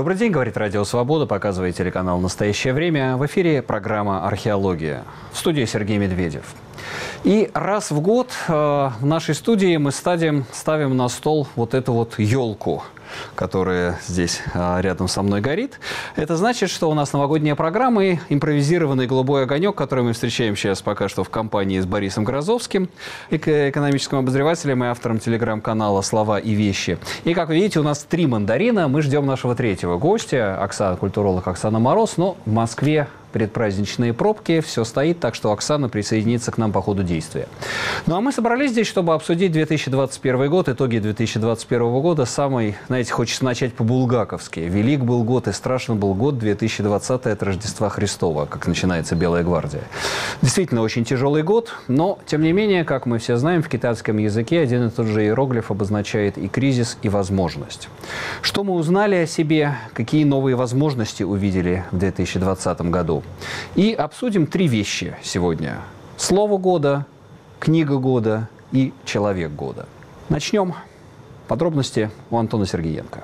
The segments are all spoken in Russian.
Добрый день, говорит Радио Свобода, показывает телеканал «Настоящее время». В эфире программа «Археология». В студии Сергей Медведев. И раз в год в нашей студии мы ставим на стол вот эту вот елку, которая здесь рядом со мной горит. Это значит, что у нас новогодняя программа и импровизированный голубой огонек, который мы встречаем сейчас пока что в компании с Борисом Грозовским, экономическим обозревателем и автором телеграм-канала «Слова и вещи». И, как вы видите, у нас 3 мандарина. Мы ждем нашего 3-го гостя, культуролог Оксана Мороз. Но в Москве предпраздничные пробки, все стоит, так что Оксана присоединится к нам по ходу действия. Ну а мы собрались здесь, чтобы обсудить 2021 год, итоги 2021 года. Самый, знаете, хочется начать по-булгаковски. Велик был год и страшен был год 2020 от Рождества Христова, как начинается Белая гвардия. Действительно, очень тяжелый год, но, тем не менее, как мы все знаем, в китайском языке один и тот же иероглиф обозначает и кризис, и возможность. Что мы узнали о себе, какие новые возможности увидели в 2020 году? И обсудим 3 вещи сегодня. Слово года, книга года и человек года. Начнем. Подробности у Антона Сергеенко.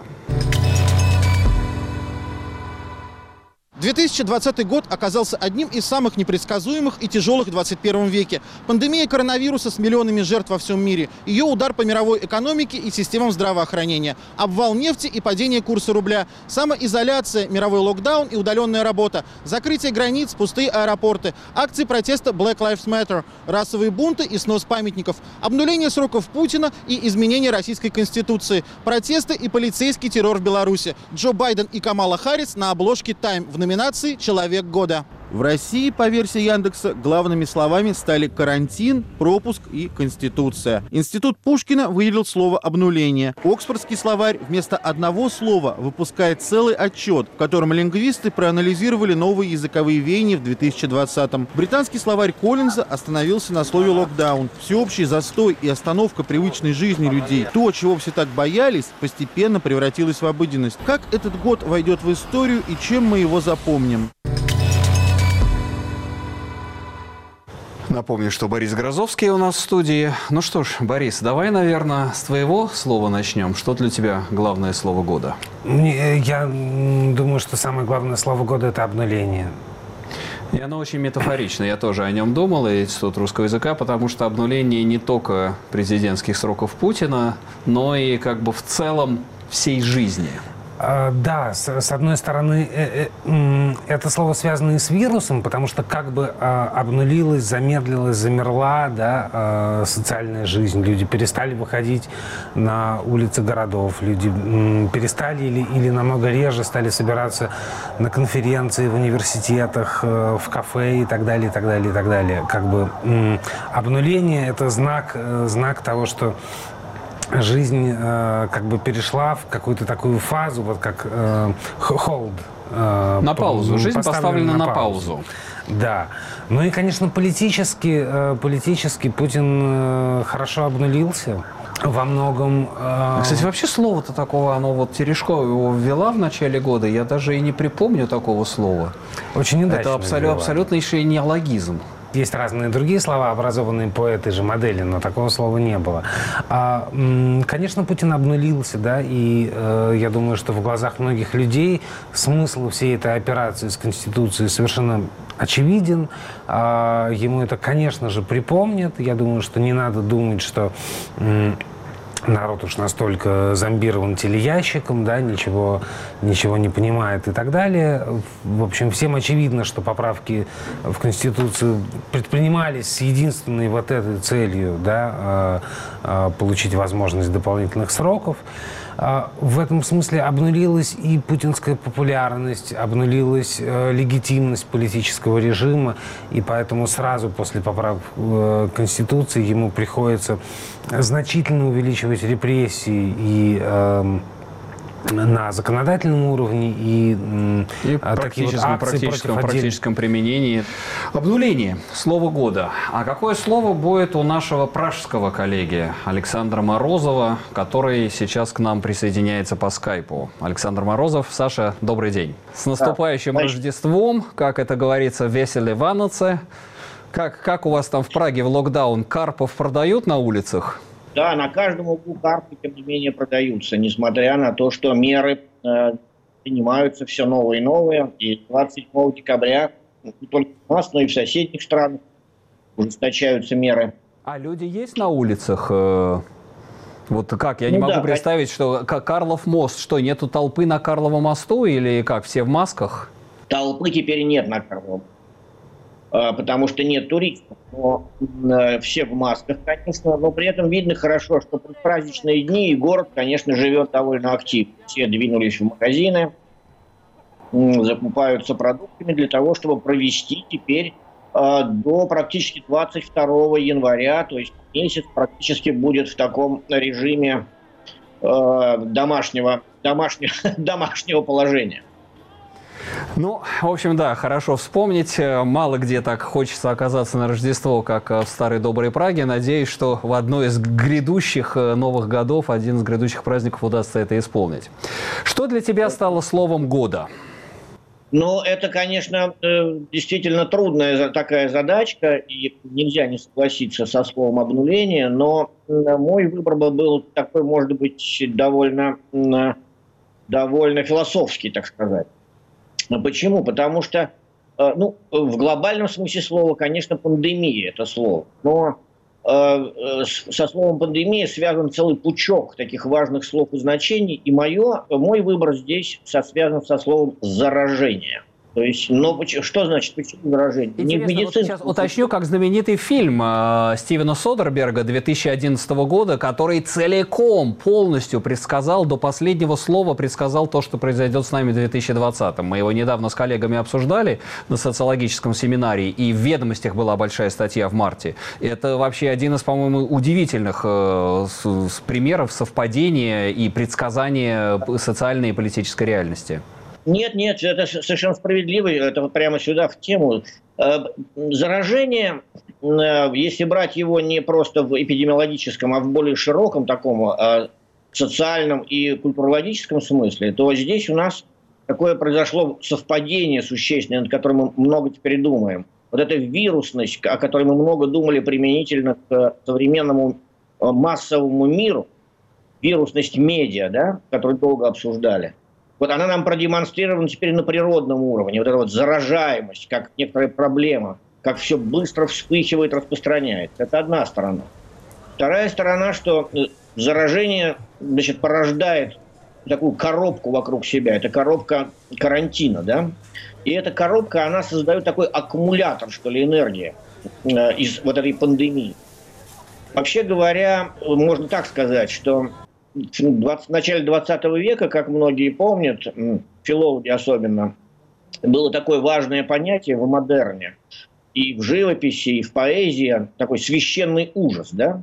2020 год оказался одним из самых непредсказуемых и тяжелых в 21 веке. Пандемия коронавируса с миллионами жертв во всем мире, ее удар по мировой экономике и системам здравоохранения, обвал нефти и падение курса рубля, самоизоляция, мировой локдаун и удаленная работа, закрытие границ, пустые аэропорты, акции протеста Black Lives Matter, расовые бунты и снос памятников, обнуление сроков Путина и изменение российской конституции, протесты и полицейский террор в Беларуси, Джо Байден и Камала Харрис на обложке Time в номинации «Человек года». В России, по версии Яндекса, главными словами стали карантин, пропуск и конституция. Институт Пушкина выделил слово «обнуление». Оксфордский словарь вместо одного слова выпускает целый отчет, в котором лингвисты проанализировали новые языковые веяния в 2020-м. Британский словарь Коллинза остановился на слове «локдаун». Всеобщий застой и остановка привычной жизни людей, то, чего все так боялись, постепенно превратилось в обыденность. Как этот год войдет в историю и чем мы его запомним? Напомню, что Борис Грозовский у нас в студии. Ну что ж, Борис, давай, наверное, с твоего слова начнем. Что для тебя главное слово года? Я думаю, что самое главное слово года – это обнуление. И оно очень метафорично. Я тоже о нем думал, и Институт русского языка, потому что обнуление не только президентских сроков Путина, но и как бы в целом всей жизни. Да, с одной стороны, это слово связано и с вирусом, потому что как бы обнулилась, замедлилась, замерла, да, социальная жизнь. Люди перестали выходить на улицы городов, люди перестали или намного реже стали собираться на конференции в университетах, в кафе и так далее, и так далее, и так далее. Как бы обнуление – это знак того, что жизнь как бы перешла в какую-то такую фазу, вот как hold. На паузу. Жизнь поставлена на паузу. Да. Ну и, конечно, политически Путин хорошо обнулился. Во многом... Кстати, вообще слово-то такого, оно вот Терешкова его ввела в начале года, я даже и не припомню такого слова. Очень удачно. Это абсолютнейший неологизм. Есть разные другие слова, образованные по этой же модели, но такого слова не было. Конечно, Путин обнулился, да, и я думаю, что в глазах многих людей смысл всей этой операции с Конституцией совершенно очевиден. Ему это, конечно же, припомнят. Я думаю, что не надо думать, что народ уж настолько зомбирован телеящиком, да, ничего не понимает и так далее. В общем, всем очевидно, что поправки в Конституцию предпринимались с единственной вот этой целью, да, получить возможность дополнительных сроков. В этом смысле обнулилась и путинская популярность, обнулилась легитимность политического режима, и поэтому сразу после поправок Конституции ему приходится значительно увеличивать репрессии и на законодательном уровне и такие вот акции практическом применении. Обнуление. Слово года. А какое слово будет у нашего пражского коллеги Александра Морозова, который сейчас к нам присоединяется по скайпу? Александр Морозов. Саша, добрый день. С наступающим Рождеством, как это говорится, веселе ваноце. Как у вас там в Праге в локдаун? Карпов продают на улицах? Да, на каждом углу карпы, тем не менее, продаются, несмотря на то, что меры принимаются все новые и новые. И 27 декабря не только у нас, но и в соседних странах ужесточаются меры. А люди есть на улицах? Вот как? Я не могу представить, что Карлов мост, что, нету толпы на Карловом мосту или как, все в масках? Толпы теперь нет на Карловом, потому что нет туристов. Но все в масках, конечно, но при этом видно хорошо, что в праздничные дни и город, конечно, живет довольно активно. Все двинулись в магазины, закупаются продуктами для того, чтобы провести теперь до практически 22 января, то есть месяц практически будет в таком режиме домашнего положения. Ну, в общем, да, хорошо вспомнить. Мало где так хочется оказаться на Рождество, как в старой доброй Праге. Надеюсь, что в одной из грядущих новых годов, один из грядущих праздников удастся это исполнить. Что для тебя стало словом года? Ну, это, конечно, действительно трудная такая задачка, и нельзя не согласиться со словом обнуление, но мой выбор был такой, может быть, довольно философский, так сказать. Почему? Потому что, в глобальном смысле слова, конечно, пандемия – это слово, но со словом пандемия связан целый пучок таких важных слов и значений, и мой выбор здесь связан со словом заражение. То есть, но что значит почему заражение? Интересно, вот сейчас уточню, как знаменитый фильм Стивена Содерберга 2011 года, который целиком, полностью предсказал, до последнего слова предсказал то, что произойдет с нами в 2020. Мы его недавно с коллегами обсуждали на социологическом семинаре, и в «Ведомостях» была большая статья в марте. Это вообще один из, по-моему, удивительных примеров совпадения и предсказания социальной и политической реальности. Нет, это совершенно справедливо, это прямо сюда в тему. Заражение, если брать его не просто в эпидемиологическом, а в более широком таком социальном и культурологическом смысле, то здесь у нас такое произошло совпадение существенное, над которым мы много теперь думаем. Вот эта вирусность, о которой мы много думали применительно к современному массовому миру, вирусность медиа, да, которую долго обсуждали. Вот она нам продемонстрирована теперь на природном уровне. Вот эта вот заражаемость, как некоторая проблема, как все быстро вспыхивает, распространяется. Это одна сторона. Вторая сторона, что заражение, порождает такую коробку вокруг себя. Это коробка карантина, да? И эта коробка, она создает такой аккумулятор, что ли, энергии из вот этой пандемии. Вообще говоря, можно так сказать, что в начале 20 века, как многие помнят, филологи особенно, было такое важное понятие в модерне, и в живописи, и в поэзии, такой священный ужас, да?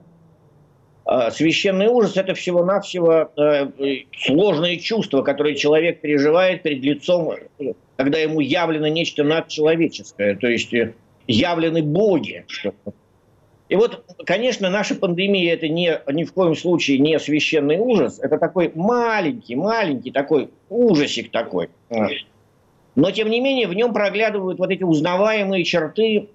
Священный ужас – это всего-навсего сложное чувство, которое человек переживает перед лицом, когда ему явлено нечто надчеловеческое, то есть явлены боги, что-то. И вот, конечно, наша пандемия – это ни в коем случае не священный ужас, это такой маленький такой ужасик такой. Но, тем не менее, в нем проглядывают вот эти узнаваемые черты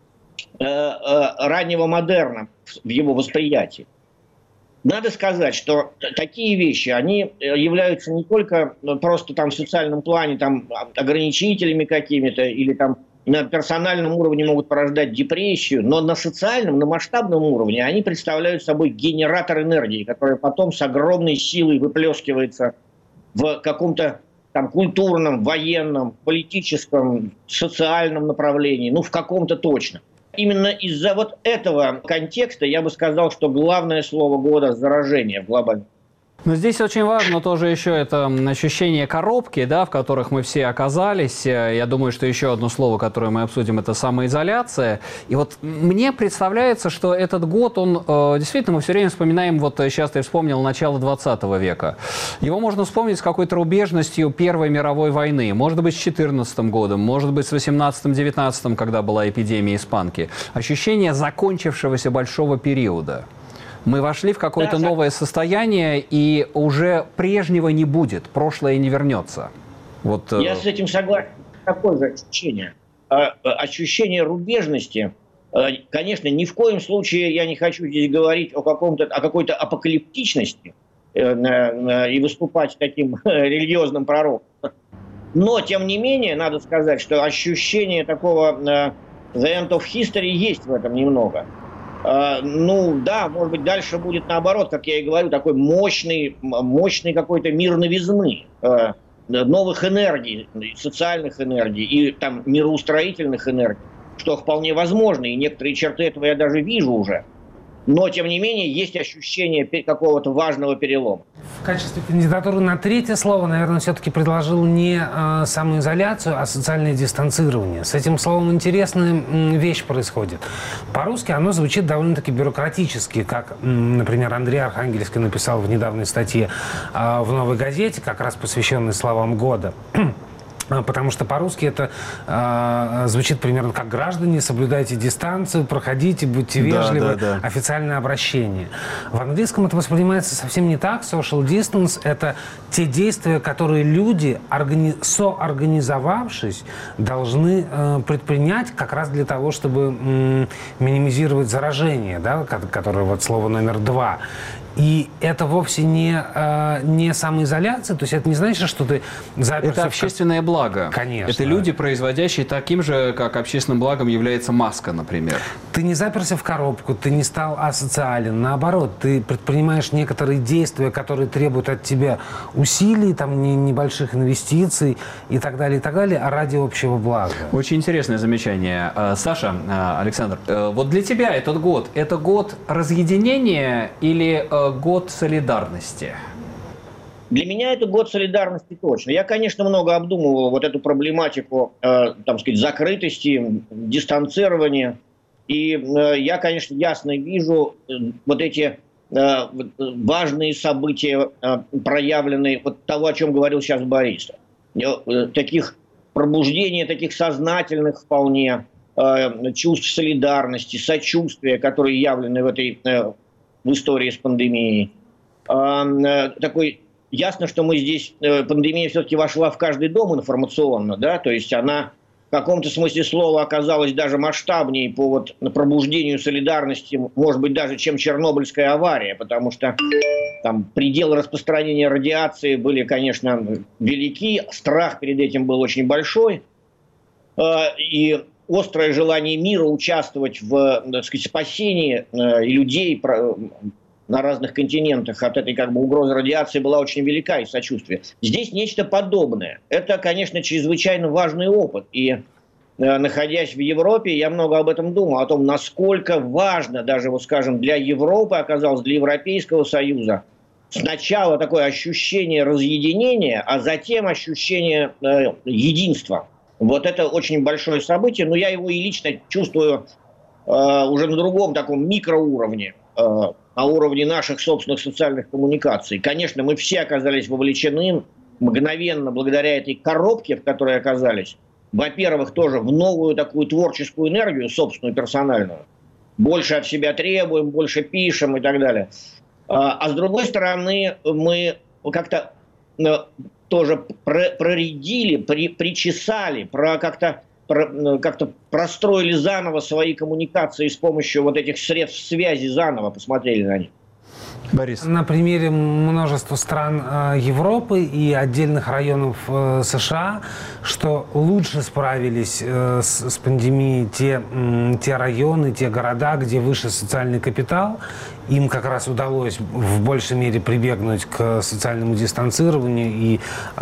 раннего модерна в его восприятии. Надо сказать, что такие вещи, они являются не только просто там в социальном плане там, ограничителями какими-то или там на персональном уровне могут порождать депрессию, но на социальном, на масштабном уровне они представляют собой генератор энергии, который потом с огромной силой выплескивается в каком-то там культурном, военном, политическом, социальном направлении, в каком-то точно. Именно из-за вот этого контекста я бы сказал, что главное слово года – заражение в глобальном. Но здесь очень важно тоже еще это ощущение коробки, да, в которых мы все оказались. Я думаю, что еще одно слово, которое мы обсудим, это самоизоляция. И вот мне представляется, что этот год, он действительно, мы все время вспоминаем, вот сейчас ты вспомнил начало 20 века. Его можно вспомнить с какой-то рубежностью Первой мировой войны. Может быть, с 14 годом, может быть, с 18-19, когда была эпидемия испанки. Ощущение закончившегося большого периода. Мы вошли в какое-то новое состояние, и уже прежнего не будет, прошлое не вернется. Вот, я с этим согласен. Такое же ощущение. Ощущение рубежности. Конечно, ни в коем случае я не хочу здесь говорить о какой-то апокалиптичности, и выступать таким религиозным пророком. Но, тем не менее, надо сказать, что ощущение такого the end of history есть в этом немного. Ну, да, может быть, дальше будет наоборот, как я и говорю, такой мощный какой-то мир новизны, новых энергий, социальных энергий и там мироустроительных энергий, что вполне возможно, и некоторые черты этого я даже вижу уже. Но, тем не менее, есть ощущение какого-то важного перелома. В качестве кандидатуры на третье слово, наверное, все-таки предложил не самоизоляцию, а социальное дистанцирование. С этим словом интересная вещь происходит. По-русски оно звучит довольно-таки бюрократически, как, например, Андрей Архангельский написал в недавней статье в «Новой газете», как раз посвященной словам года. Потому что по-русски это звучит примерно как: граждане, соблюдайте дистанцию, проходите, будьте вежливы, да. Официальное обращение. В английском это воспринимается совсем не так. Social distance – это те действия, которые люди, соорганизовавшись, должны предпринять как раз для того, чтобы минимизировать заражение, да, которое вот слово номер 2. И это вовсе не самоизоляция, то есть это не значит, что ты заперся. Это общественное благо. Конечно. Это люди, производящие таким же, как общественным благом является маска, например. Ты не заперся в коробку, ты не стал асоциален. Наоборот, ты предпринимаешь некоторые действия, которые требуют от тебя усилий, там, небольших инвестиций и так далее, ради общего блага. Очень интересное замечание. Саша, Александр, вот для тебя этот год – это год разъединения или год солидарности? Для меня это год солидарности точно. Я, конечно, много обдумывал вот эту проблематику, там сказать, закрытости, дистанцирования. И я, конечно, ясно вижу вот эти важные события, проявленные, вот того, о чем говорил сейчас Борис. Таких пробуждений, таких сознательных вполне чувств солидарности, сочувствия, которые явлены в истории с пандемией. Такой ясно, что мы здесь, пандемия все-таки вошла в каждый дом информационно, да, то есть она в каком-то смысле слова оказалась даже масштабнее по вот пробуждению солидарности, может быть, даже чем Чернобыльская авария, потому что там пределы распространения радиации были, конечно, велики, страх перед этим был очень большой, и острое желание мира участвовать в, так сказать, спасении людей на разных континентах от этой угрозы радиации была очень велика, и сочувствие. Здесь нечто подобное. Это, конечно, чрезвычайно важный опыт. И находясь в Европе, я много об этом думал, о том, насколько важно даже, вот скажем, для Европы оказалось, для Европейского Союза, сначала такое ощущение разъединения, а затем ощущение единства. Вот это очень большое событие, но я его и лично чувствую уже на другом таком микроуровне, на уровне наших собственных социальных коммуникаций. Конечно, мы все оказались вовлечены мгновенно благодаря этой коробке, в которой оказались. Во-первых, тоже в новую такую творческую энергию, собственную, персональную. Больше от себя требуем, больше пишем и так далее. А с другой стороны, мы как-то тоже проредили, причесали, как-то простроили заново свои коммуникации с помощью вот этих средств связи, заново посмотрели на них. Борис. На примере множества стран Европы и отдельных районов США, что лучше справились с пандемией те районы, те города, где выше социальный капитал. Им как раз удалось в большей мере прибегнуть к социальному дистанцированию и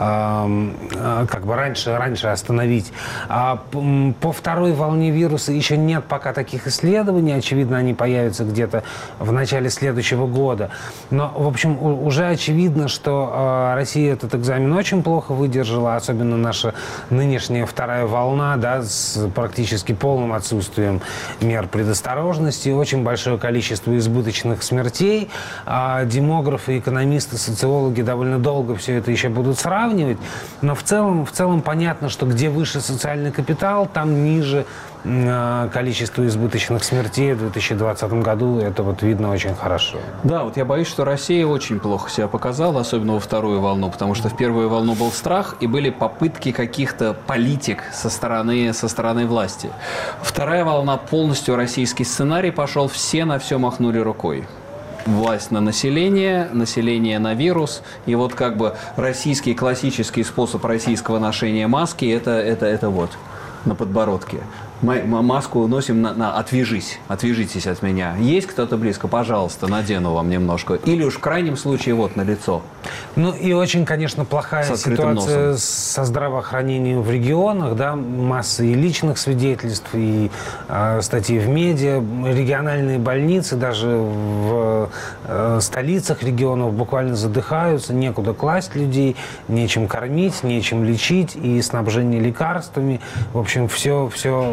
раньше остановить. А по второй волне вируса еще нет пока таких исследований. Очевидно, они появятся где-то в начале следующего года. Но, в общем, уже очевидно, что Россия этот экзамен очень плохо выдержала, особенно наша нынешняя вторая волна, да, с практически полным отсутствием мер предосторожности, очень большое количество избыточных смертей. Демографы, экономисты, социологи довольно долго все это еще будут сравнивать. Но в целом понятно, что где выше социальный капитал, там ниже количество избыточных смертей в 2020 году. Это вот видно очень хорошо. Да, вот я боюсь, что Россия очень плохо себя показала, особенно во вторую волну, потому что в первую волну был страх и были попытки каких-то политик со стороны власти. Вторая волна полностью российский сценарий пошел, все на все махнули рукой. власть на население, население на вирус. И вот как бы российский классический способ российского ношения маски это вот на подбородке. Маску носим отвяжитесь от меня. Есть кто-то близко? Пожалуйста, надену вам немножко. Или уж в крайнем случае вот на лицо. Ну и очень, конечно, плохая ситуация со здравоохранением в регионах, да, масса и личных свидетельств, и статьи в медиа, региональные больницы даже в столицах регионов буквально задыхаются, некуда класть людей, нечем кормить, нечем лечить, и снабжение лекарствами, в общем, все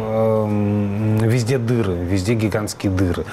везде дыры, везде гигантские дыры.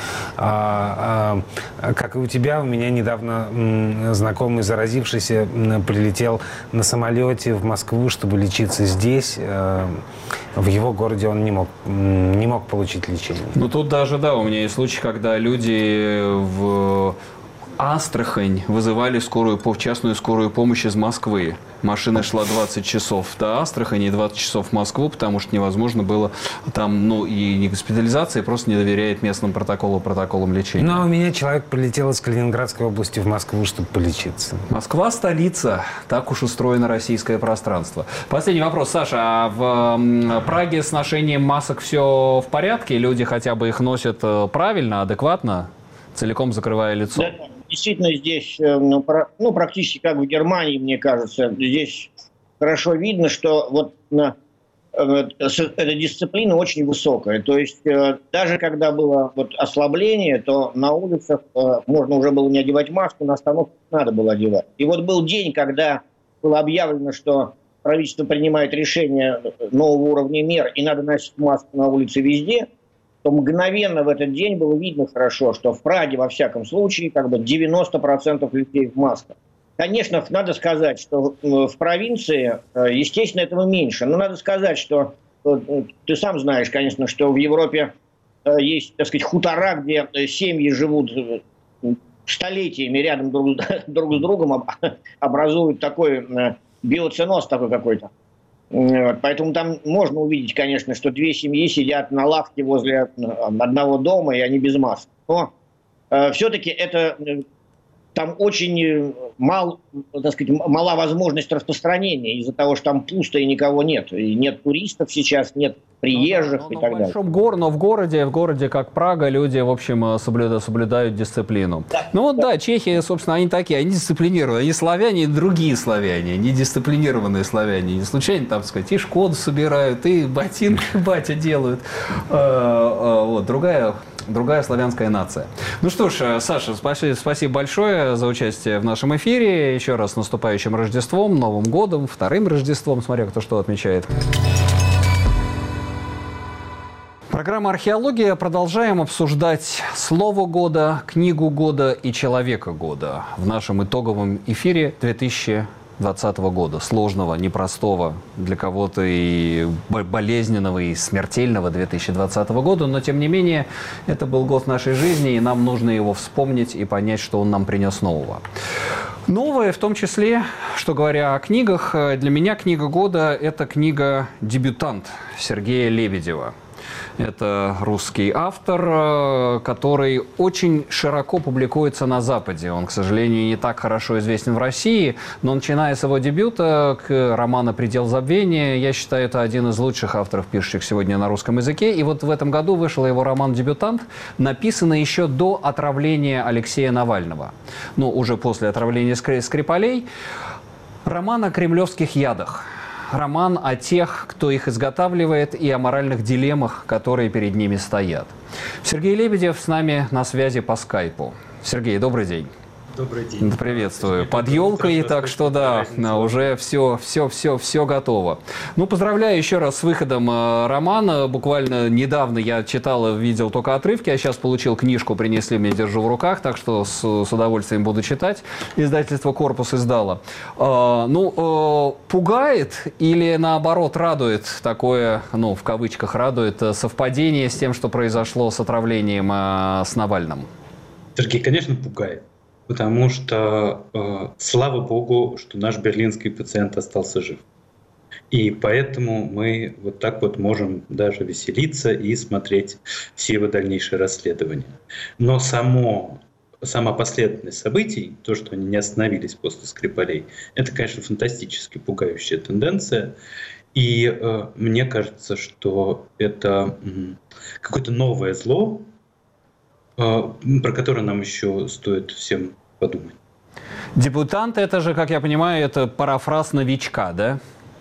Как и у тебя, у меня недавно знакомый заразившийся прилетел на самолете в Москву, чтобы лечиться здесь. В его городе он не мог получить лечение. Ну тут даже, да, у меня есть случай, когда люди в Астрахань вызывали частную скорую помощь из Москвы. Машина шла 20 часов до Астрахани и 20 часов в Москву, потому что невозможно было там, ну, и госпитализация, просто не доверяет местным протоколам лечения. Ну, а у меня человек прилетел из Калининградской области в Москву, чтобы полечиться. Москва – столица. Так уж устроено российское пространство. Последний вопрос, Саша. А в Праге с ношением масок все в порядке? Люди хотя бы их носят правильно, адекватно, целиком закрывая лицо? Да. Действительно, здесь, практически как в Германии, мне кажется, здесь хорошо видно, что вот эта дисциплина очень высокая. То есть даже когда было вот ослабление, то на улицах можно уже было не одевать маску, на остановках надо было одевать. И вот был день, когда было объявлено, что правительство принимает решение нового уровня мер, и надо носить маску на улице везде, то мгновенно в этот день было видно хорошо, что в Праге, во всяком случае, как бы 90% людей в масках. Конечно, надо сказать, что в провинции, естественно, этого меньше. Но надо сказать, что ты сам знаешь, конечно, что в Европе есть, так сказать, хутора, где семьи живут столетиями рядом друг с другом, образуют такой биоценоз такой какой-то. Поэтому там можно увидеть, конечно, что две семьи сидят на лавке возле одного дома, и они без масок. Но все-таки это там очень мала возможность распространения из-за того, что там пусто и никого нет. И нет туристов сейчас, нет приезжих и так далее. Но в городе, как Прага, люди, в общем, соблюдают дисциплину. Да. Ну вот да, чехи, собственно, они такие, они дисциплинированные. Они славяне, и другие славяне, не дисциплинированные славяне. Не случайно, там, сказать, и Шкоду собирают, и ботинки батя делают. Вот, другая славянская нация. Ну что ж, Саша, спасибо большое за участие в нашем эфире. Еще раз с наступающим Рождеством, Новым годом, вторым Рождеством. Смотря кто что отмечает. Программа «Археология». Продолжаем обсуждать слово года, книгу года и человека года в нашем итоговом эфире 2020 года. Сложного, непростого, для кого-то и болезненного, и смертельного 2020 года. Но, тем не менее, это был год нашей жизни, и нам нужно его вспомнить и понять, что он нам принес нового. Новое, в том числе, что говоря о книгах, для меня книга года – это книга «Дебютант» Сергея Лебедева. Это русский автор, который очень широко публикуется на Западе. Он, к сожалению, не так хорошо известен в России, но начиная с его дебюта, к роману «Предел забвения», я считаю, это один из лучших авторов, пишущих сегодня на русском языке. И вот в этом году вышел его роман «Дебютант», написанный еще до отравления Алексея Навального. Ну, уже после отравления Скрипалей. Роман о кремлевских ядах. Роман о тех, кто их изготавливает, и о моральных дилеммах, которые перед ними стоят. Сергей Лебедев с нами на связи по скайпу. Сергей, добрый день. Добрый день. Приветствую. Под елкой, так что да, уже все готово. Ну, поздравляю еще раз с выходом романа. Буквально недавно я читал, видел только отрывки, а сейчас получил книжку, принесли мне, держу в руках, так что с удовольствием буду читать. Издательство «Корпус» издало. Пугает или наоборот радует такое, ну, в кавычках радует, совпадение с тем, что произошло с отравлением с Навальным? Сергей, конечно, пугает. Потому что, слава богу, что наш берлинский пациент остался жив. И поэтому мы вот так вот можем даже веселиться и смотреть все его дальнейшие расследования. Но само сама последовательность событий, то, что они не остановились после Скрипалей, это, конечно, фантастически пугающая тенденция. И мне кажется, что это какое-то новое зло, про которое нам еще стоит всем подумать. Дебютант, это же, как я понимаю, это парафраз новичка, да?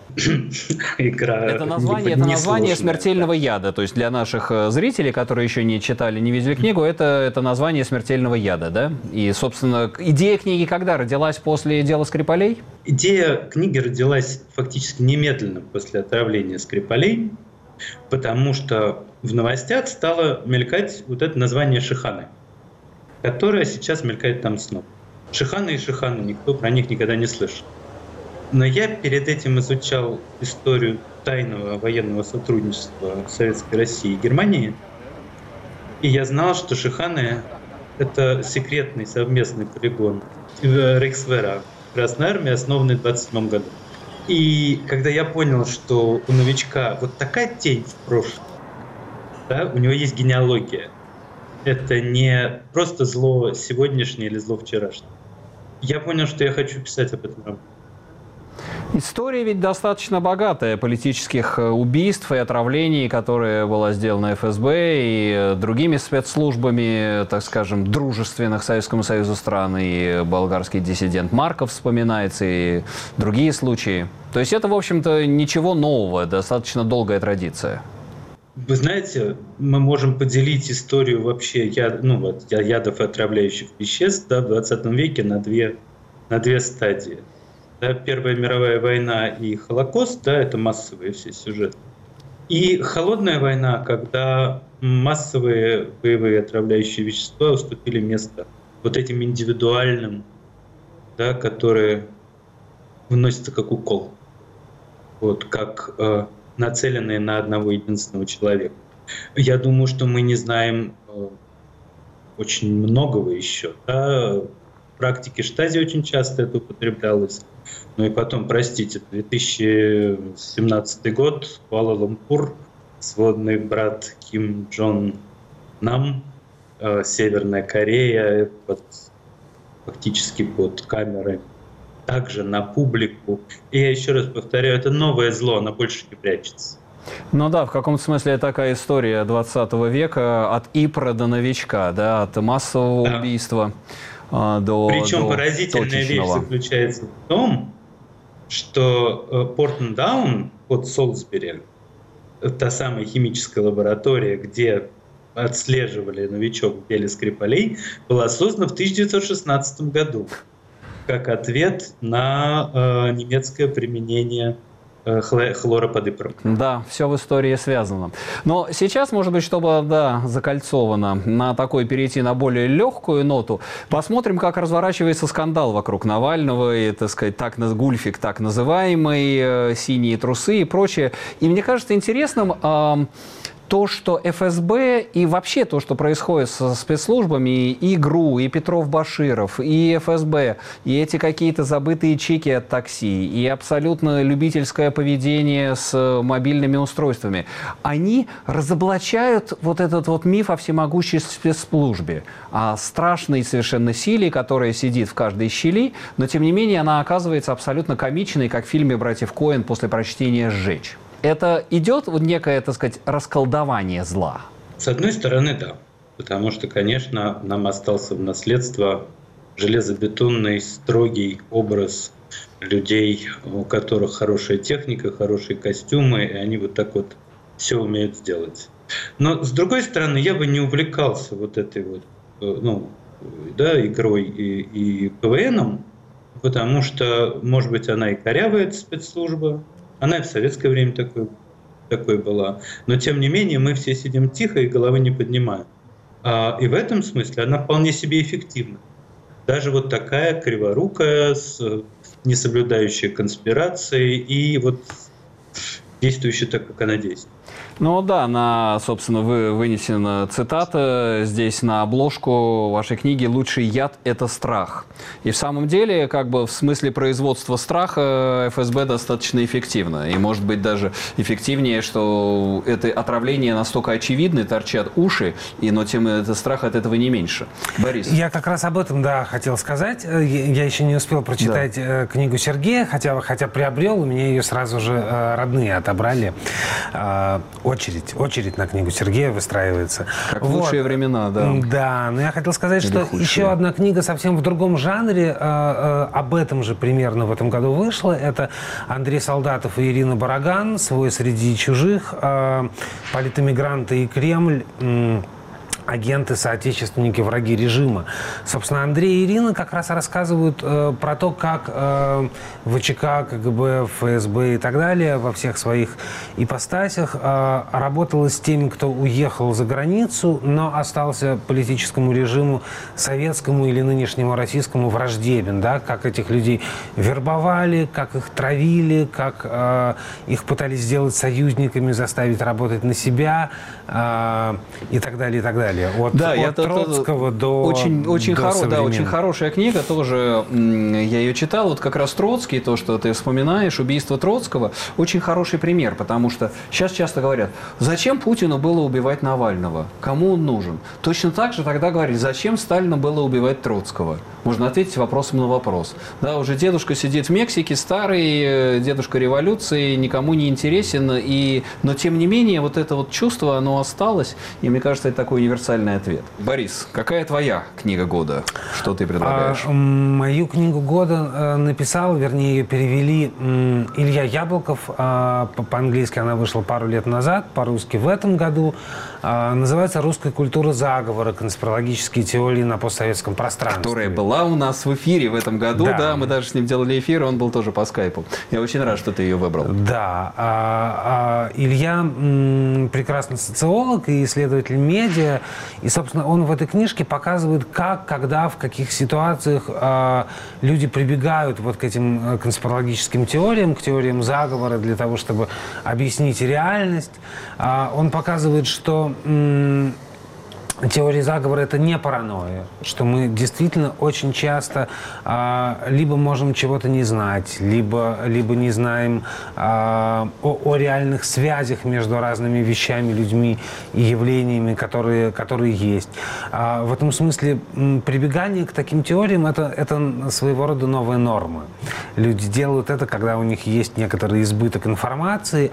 Это название смертельного яда. То есть для наших зрителей, которые еще не читали, не видели книгу, это название смертельного яда, да? И, собственно, идея книги когда родилась после дела Скрипалей? Идея книги родилась фактически немедленно после отравления Скрипалей, потому что в новостях стало мелькать вот это название Шиханы, которое сейчас мелькает там снова. Шиханы и Шиханы, никто про них никогда не слышал. Но я перед этим изучал историю тайного военного сотрудничества Советской России и Германии, и я знал, что Шиханы — это секретный совместный полигон Рейхсвера Красной Армии, основанный в 1927 году. И когда я понял, что у новичка вот такая тень в прошлом, да, у него есть генеалогия, это не просто зло сегодняшнее или зло вчерашнее, я понял, что я хочу писать об этом. История ведь достаточно богатая политических убийств и отравлений, которые была сделана ФСБ и другими спецслужбами, так скажем, дружественных Советскому Союзу стран. И болгарский диссидент Марков вспоминается, и другие случаи. То есть это, в общем-то, ничего нового, достаточно долгая традиция. Вы знаете, мы можем поделить историю вообще ядов и отравляющих веществ, да, в 20 веке на две стадии. Да, Первая мировая война и Холокост, да, это массовые все сюжеты. И холодная война, когда массовые боевые отравляющие вещества уступили место вот этим индивидуальным, да, которые выносятся как укол, вот, как нацеленные на одного единственного человека. Я думаю, что мы не знаем очень многого еще. Да? В практике Штази очень часто это употреблялось. Ну и потом, простите, 2017 год, Куала-Лумпур, сводный брат Ким Джон Нам, Северная Корея, фактически под камерой, также на публику. И я еще раз повторяю, это новое зло, оно больше не прячется. Ну да, в каком-то смысле такая история 20 века от Ипра до новичка, да, от массового убийства до Причем поразительная вещь заключается в том, что Портендаун под Солсбери, та самая химическая лаборатория, где отслеживали новичок Белли Скрипалей, была создана в 1916 году как ответ на немецкое применение хлора под Ипром. Да, все в истории связано. Но сейчас, может быть, чтобы, да, закольцовано, на такой перейти на более легкую ноту, посмотрим, как разворачивается скандал вокруг Навального и, так сказать, гульфик так называемый, синие трусы и прочее. И мне кажется интересным то, что ФСБ и вообще то, что происходит со спецслужбами, и ГРУ, и Петров-Баширов, и ФСБ, и эти какие-то забытые чеки от такси, и абсолютно любительское поведение с мобильными устройствами, они разоблачают вот этот вот миф о всемогущей спецслужбе, о страшной совершенно силе, которая сидит в каждой щели, но тем не менее она оказывается абсолютно комичной, как в фильме «Братьев Коэн» после прочтения «Сжечь». Это идет вот некое, так сказать, расколдование зла? С одной стороны, да. Потому что, конечно, нам остался в наследство железобетонный, строгий образ людей, у которых хорошая техника, хорошие костюмы, и они вот так вот все умеют сделать. Но, с другой стороны, я бы не увлекался вот этой вот, игрой и КВНом, потому что, может быть, она и корявая, эта спецслужба, она и в советское время такой была. Но, тем не менее, мы все сидим тихо и головы не поднимаем. И в этом смысле она вполне себе эффективна. Даже вот такая криворукая, не соблюдающая конспирации и вот действующая так, как она действует. Ну да, собственно, вынесена цитата здесь на обложку вашей книги «Лучший яд – это страх». И в самом деле, как бы в смысле производства страха ФСБ достаточно эффективно. И может быть даже эффективнее, что это отравление настолько очевидно, торчат уши, но тем страх от этого не меньше. Борис. Я как раз об этом, да, хотел сказать. Я еще не успел прочитать книгу Сергея, хотя приобрел, у меня ее сразу же родные отобрали. Очередь на книгу Сергея выстраивается. Как в лучшие времена, да. Да, но я хотел сказать, что еще одна книга совсем в другом жанре, об этом же примерно в этом году вышла. Это Андрей Солдатов и Ирина Бараган «Свой среди чужих», политэмигранты и Кремль, агенты, соотечественники, враги режима. Собственно, Андрей и Ирина как раз рассказывают про то, как ВЧК, КГБ, ФСБ и так далее во всех своих ипостасях работало с теми, кто уехал за границу, но остался политическому режиму советскому или нынешнему российскому враждебен. Да? Как этих людей вербовали, как их травили, как их пытались сделать союзниками, заставить работать на себя и так далее, и так далее. От Троцкого до очень хорошая книга тоже. Я ее читал. Вот как раз Троцкий, то, что ты вспоминаешь, убийство Троцкого, очень хороший пример, потому что сейчас часто говорят, зачем Путину было убивать Навального? Кому он нужен? Точно так же тогда говорили, зачем Сталину было убивать Троцкого? Можно ответить вопросом на вопрос. Да, уже дедушка сидит в Мексике, старый, дедушка революции, никому не интересен, но тем не менее вот это вот чувство, оно осталось, и мне кажется, это такой универсальный ответ. Борис, какая твоя книга года? Что ты предлагаешь? Мою книгу года написал, вернее, ее перевели Илья Яблоков. По-английски она вышла пару лет назад, по-русски в этом году. Называется «Русская культура заговора. Конспирологические теории на постсоветском пространстве». Которая была у нас в эфире в этом году. Да, мы даже с ним делали эфир, он был тоже по скайпу. Я очень рад, что ты ее выбрал. Да. Илья прекрасный социолог и исследователь медиа. И, собственно, он в этой книжке показывает, как, когда, в каких ситуациях люди прибегают вот к этим конспирологическим теориям, к теориям заговора для того, чтобы объяснить реальность. Он показывает, что теория заговора – это не паранойя, что мы действительно очень часто либо можем чего-то не знать, либо не знаем о реальных связях между разными вещами, людьми и явлениями, которые есть. В этом смысле прибегание к таким теориям – это своего рода новая норма. Люди делают это, когда у них есть некоторый избыток информации,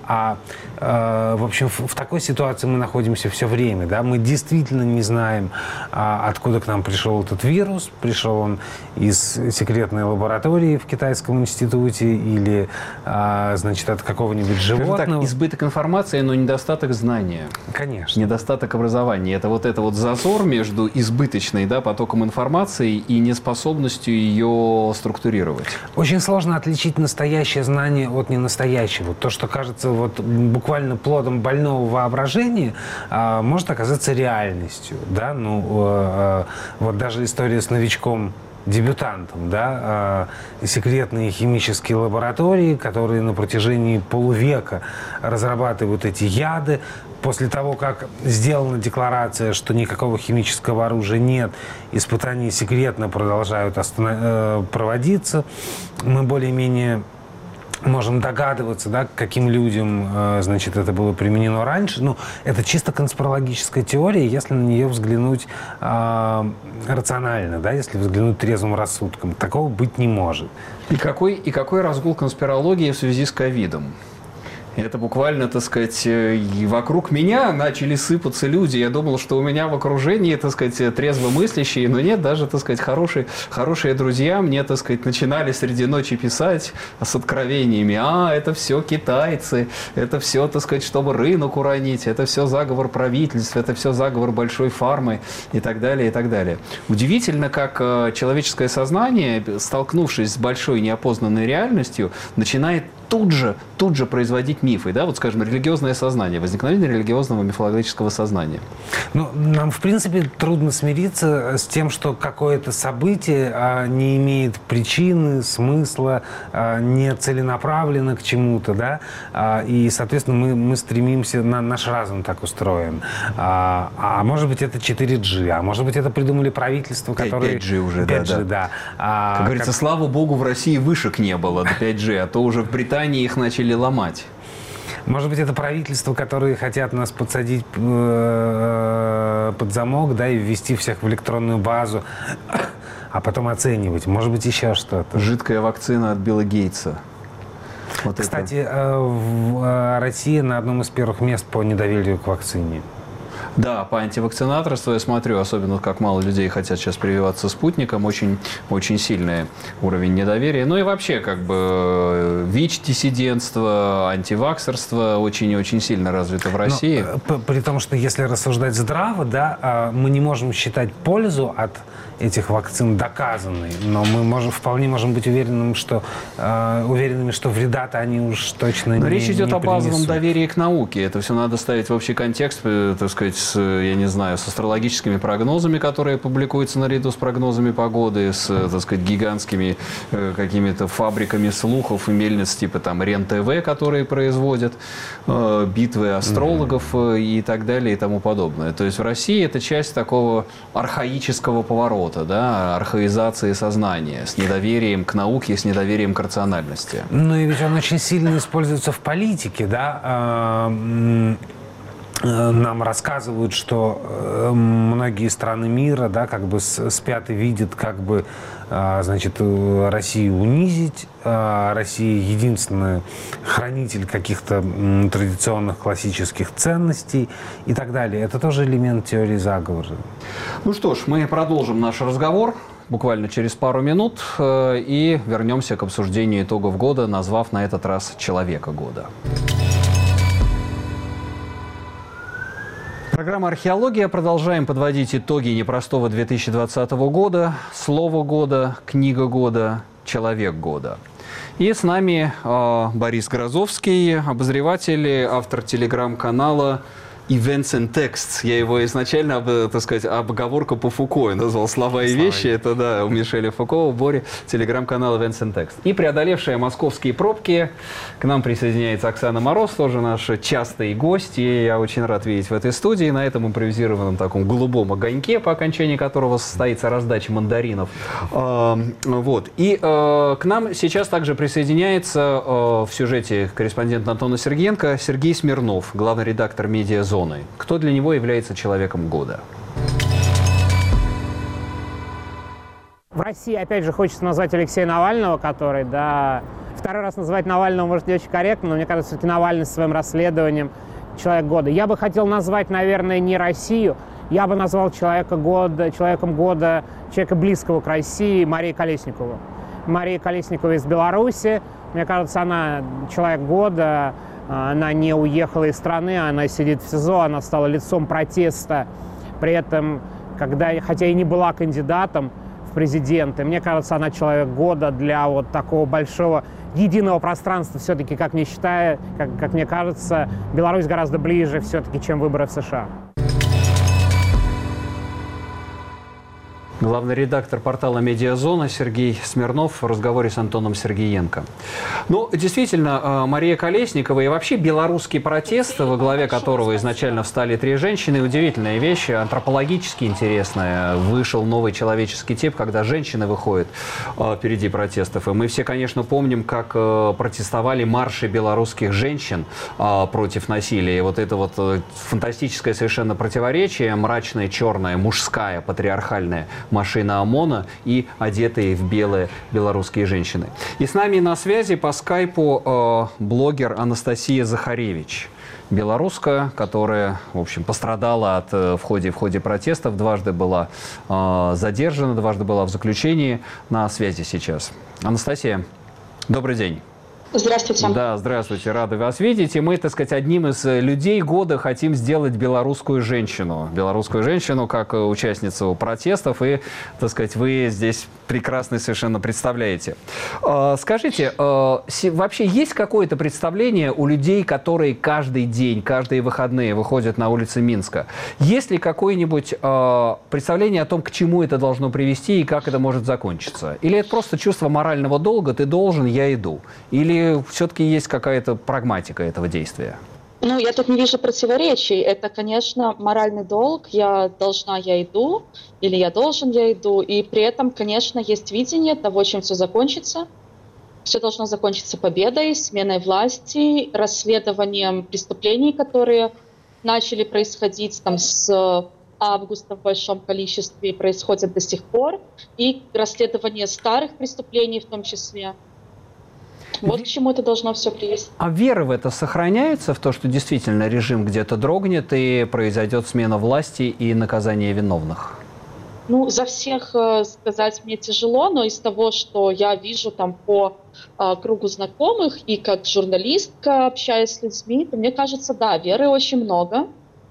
в общем, в такой ситуации мы находимся все время. Да? Мы действительно не знаем, откуда к нам пришел этот вирус. Пришел он из секретной лаборатории в Китайском институте или, значит, от какого-нибудь животного. Так, избыток информации, но недостаток знания. Конечно. Недостаток образования. Это вот зазор между избыточной, да, потоком информации и неспособностью ее структурировать. Очень сложно отличить настоящее знание от ненастоящего. То, что кажется вот буквально плодом больного воображения, может оказаться реальностью. Да? Вот даже история с новичком-дебютантом, да? Секретные химические лаборатории, которые на протяжении полувека разрабатывают эти яды. После того, как сделана декларация, что никакого химического оружия нет, испытания секретно продолжают проводиться. Мы более-менее можем догадываться, да, к каким людям, значит, это было применено раньше. Ну, это чисто конспирологическая теория, если на нее взглянуть рационально, да, если взглянуть трезвым рассудком. Такого быть не может. И какой разгул конспирологии в связи с ковидом? Это буквально, так сказать, вокруг меня начали сыпаться люди. Я думал, что у меня в окружении, так сказать, трезвомыслящие, но нет, даже, так сказать, хорошие друзья мне, так сказать, начинали среди ночи писать с откровениями. Это все китайцы, это все, так сказать, чтобы рынок уронить, это все заговор правительства, это все заговор большой фармы и так далее, и так далее. Удивительно, как человеческое сознание, столкнувшись с большой неопознанной реальностью, начинает тут же производить мифы, да, вот, скажем, религиозное сознание, возникновение религиозного мифологического сознания. Ну, нам, в принципе, трудно смириться с тем, что какое-то событие не имеет причины, смысла, не целенаправленно к чему-то, да, и, соответственно, мы стремимся, наш разум так устроен. А может быть, это 4G, а может быть, это придумали правительство, которое... 5G уже, 5G, да. Как говорится, слава богу, в России вышек не было до 5G, а то уже в Британии их начали ломать. Может быть, это правительство, которые хотят нас подсадить под замок, да, и ввести всех в электронную базу, а потом оценивать. Может быть, еще что-то. Жидкая вакцина от Билла Гейтса. Вот кстати, Россия на одном из первых мест по недоверию к вакцине. Да, по антивакцинаторству я смотрю, особенно как мало людей хотят сейчас прививаться спутником, очень, очень сильный уровень недоверия. Ну и вообще, как бы, ВИЧ-диссидентство, антиваксерство очень-очень сильно развито в России. Но, при том, что если рассуждать здраво, да, мы не можем считать пользу от этих вакцин доказанной, но мы вполне можем быть уверенными, что вреда-то они уж точно не принесут. Речь идет о базовом доверии к науке. Это все надо ставить в общий контекст, так сказать, я не знаю, с астрологическими прогнозами, которые публикуются наряду с прогнозами погоды, с, так сказать, гигантскими какими-то фабриками слухов и мельниц типа там РЕН-ТВ, которые производят битвы астрологов и так далее и тому подобное. То есть в России это часть такого архаического поворота, да, архаизации сознания, с недоверием к науке, с недоверием к рациональности. Ну и ведь он очень сильно используется в политике, да. Нам рассказывают, что многие страны мира, да, как бы спят и видят, как бы, значит, Россию унизить. Россия единственный хранитель каких-то традиционных классических ценностей и так далее. Это тоже элемент теории заговора. Ну что ж, мы продолжим наш разговор буквально через пару минут и вернемся к обсуждению итогов года, назвав на этот раз «Человека года». Программа «Археология». Продолжаем подводить итоги непростого 2020 года. Слово года, книга года, человек года. И с нами Борис Грозовский, обозреватель, автор телеграм-канала Events and Texts. Я его изначально, так сказать, обговорка по Фуко назвал «Слова и вещи». Это, да, у Мишеля Фуко, у Бори, телеграм-канал Events and Texts. И преодолевшая московские пробки, к нам присоединяется Оксана Мороз, тоже наш частый гость. И я очень рад видеть в этой студии, на этом импровизированном таком голубом огоньке, по окончании которого состоится раздача мандаринов. Вот. И к нам сейчас также присоединяется в сюжете корреспондент Антона Сергеенко Сергей Смирнов, главный редактор «Медиазоны». Кто для него является человеком года? В России, опять же, хочется назвать Алексея Навального, который, да, второй раз называть Навального, может, не очень корректно, но мне кажется, все-таки Навальный со своим расследованием человек года. Я бы хотел назвать, наверное, не Россию, я бы назвал человеком года, человека близкого к России, Марию Колесникову. Мария Колесникова из Беларуси, мне кажется, она человек года. Она не уехала из страны, она сидит в СИЗО, она стала лицом протеста. При этом, хотя и не была кандидатом в президенты, мне кажется, она человек года для вот такого большого единого пространства. Все-таки, как мне кажется, Беларусь гораздо ближе все-таки, чем выборы в США. Главный редактор портала «Медиазона» Сергей Смирнов в разговоре с Антоном Сергеенко. Ну, действительно, Мария Колесникова и вообще белорусский протест, во главе которого изначально встали 3 женщины, удивительная вещь, антропологически интересная. Вышел новый человеческий тип, когда женщины выходят впереди протестов. И мы все, конечно, помним, как протестовали марши белорусских женщин против насилия. И вот это вот фантастическое совершенно противоречие, мрачная, черная, мужская, патриархальная машина ОМОНа и одетые в белые белорусские женщины. И с нами на связи по скайпу блогер Анастасия Захаревич. Белоруска, которая, в общем, пострадала в ходе протестов, дважды была задержана, дважды была в заключении, на связи сейчас. Анастасия, добрый день. Здравствуйте. Да, здравствуйте, рады вас видеть. И мы, так сказать, одним из людей года хотим сделать белорусскую женщину. Белорусскую женщину как участницу протестов. И, так сказать, вы здесь прекрасно совершенно представляете. Скажите, вообще есть какое-то представление у людей, которые каждый день, каждые выходные выходят на улицы Минска? Есть ли какое-нибудь представление о том, к чему это должно привести и как это может закончиться? Или это просто чувство морального долга, ты должен, я иду? Или все-таки есть какая-то прагматика этого действия? Ну, я тут не вижу противоречий. Это, конечно, моральный долг. Я должна, я иду. Или я должен, я иду. И при этом, конечно, есть видение того, чем все закончится. Все должно закончиться победой, сменой власти, расследованием преступлений, которые начали происходить там с августа в большом количестве, происходят до сих пор. И расследование старых преступлений в том числе. Вот к чему это должно все привести. А вера в это сохраняется, в то, что действительно режим где-то дрогнет и произойдет смена власти и наказание виновных? Ну, за всех сказать мне тяжело, но из того, что я вижу там по кругу знакомых и как журналистка, общаясь с людьми, то мне кажется, да, веры очень много.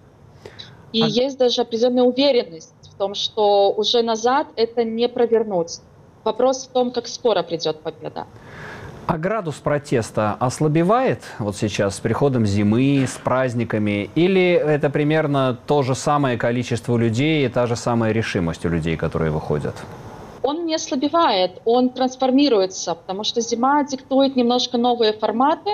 И есть даже определенная уверенность в том, что уже назад это не провернуть. Вопрос в том, как скоро придет победа. А градус протеста ослабевает вот сейчас с приходом зимы, с праздниками? Или это примерно то же самое количество людей и та же самая решимость у людей, которые выходят? Он не ослабевает, он трансформируется, потому что зима диктует немножко новые форматы.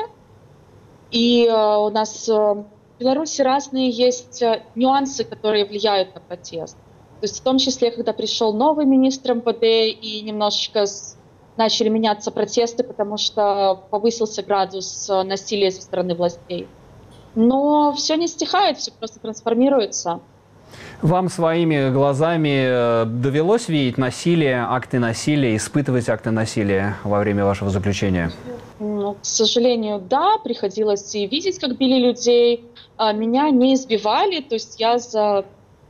И у нас в Беларуси разные есть нюансы, которые влияют на протест. То есть в том числе, когда пришел новый министр МВД и немножечко начали меняться протесты, потому что повысился градус насилия со стороны властей. Но все не стихает, все просто трансформируется. Вам своими глазами довелось видеть насилие, акты насилия, испытывать акты насилия во время вашего заключения? Ну, к сожалению, да, приходилось и видеть, как били людей. Меня не избивали, то есть я за